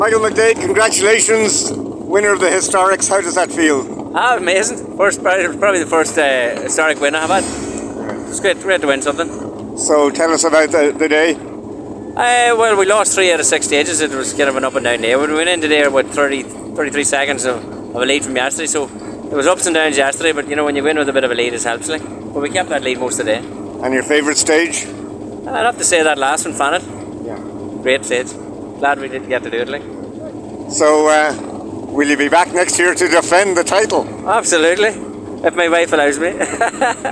Michael McDade, congratulations, winner of the Historics. How does that feel? Amazing. Probably the first historic win I've had. It's great to win something. So tell us about the day. Well, we lost 3 out of 6 stages. It was kind of an up and down day. We went into there with 33 seconds of a lead from yesterday, so it was ups and downs yesterday, but when you win with a bit of a lead, it helps. But we kept that lead most of the day. And your favourite stage? I'd have to say that last one, Fanet. Yeah. Great stage. Glad we did get to do it. So, will you be back next year to defend the title? Absolutely, if my wife allows me.